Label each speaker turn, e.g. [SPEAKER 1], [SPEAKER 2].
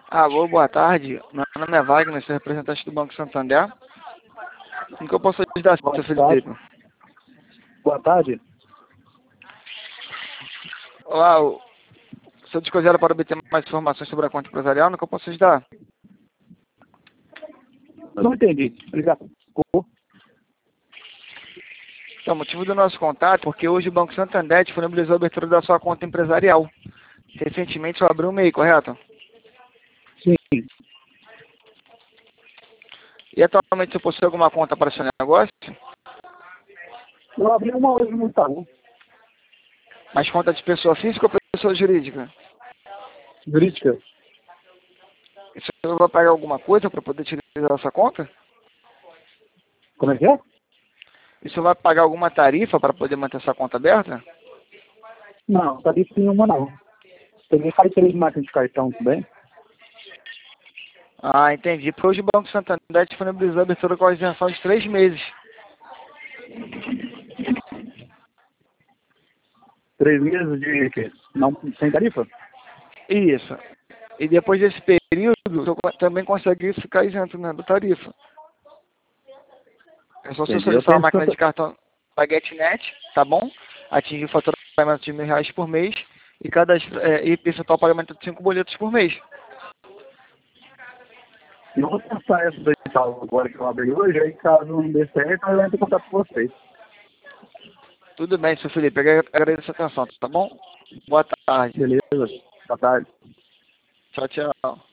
[SPEAKER 1] Alô, boa tarde. Meu nome é Wagner, sou representante do Banco Santander. Como que eu posso ajudar,
[SPEAKER 2] Boa
[SPEAKER 1] seu
[SPEAKER 2] tarde.
[SPEAKER 1] Felipe?
[SPEAKER 2] Boa tarde.
[SPEAKER 1] Olá, o seu desconsidera para obter mais informações sobre a conta empresarial, no que eu posso ajudar?
[SPEAKER 2] Eu não entendi. Obrigado.
[SPEAKER 1] Então, o motivo do nosso contato é porque hoje o Banco Santander disponibilizou a abertura da sua conta empresarial. Recentemente só abriu um MEI, correto?
[SPEAKER 2] Sim.
[SPEAKER 1] E atualmente você possui alguma conta para seu negócio?
[SPEAKER 2] Eu abri uma hoje no Itaú.
[SPEAKER 1] Mas conta de pessoa física ou pessoa jurídica?
[SPEAKER 2] Jurídica.
[SPEAKER 1] E você vai pagar alguma coisa para poder utilizar essa conta?
[SPEAKER 2] Como é que é?
[SPEAKER 1] E você vai pagar alguma tarifa para poder manter essa conta aberta?
[SPEAKER 2] Não, tarifa nenhuma não. Peguei faz 3 máquinas de cartão também.
[SPEAKER 1] Ah, entendi. Porque hoje o Banco Santander disponibilizou a abertura com a isenção de 3 meses.
[SPEAKER 2] 3 meses de quê? Não, sem tarifa?
[SPEAKER 1] Isso. E depois desse período, você também consegue ficar isento, né, da tarifa. É só você
[SPEAKER 2] Entendi. Eu
[SPEAKER 1] solicitar uma
[SPEAKER 2] tenho
[SPEAKER 1] máquina de
[SPEAKER 2] Santa...
[SPEAKER 1] cartão Paguete.net, tá bom? Atingir o faturamento de R$ 1.000 por mês e percentual pagamento de 5 boletos por mês.
[SPEAKER 2] Eu vou testar essa do Itaú agora que eu abri hoje, aí caso não dê certo, eu entro em contato com vocês.
[SPEAKER 1] Tudo bem, seu Felipe. Eu agradeço a atenção, tá bom? Boa tarde.
[SPEAKER 2] Beleza. Boa tarde.
[SPEAKER 1] Tchau, tchau.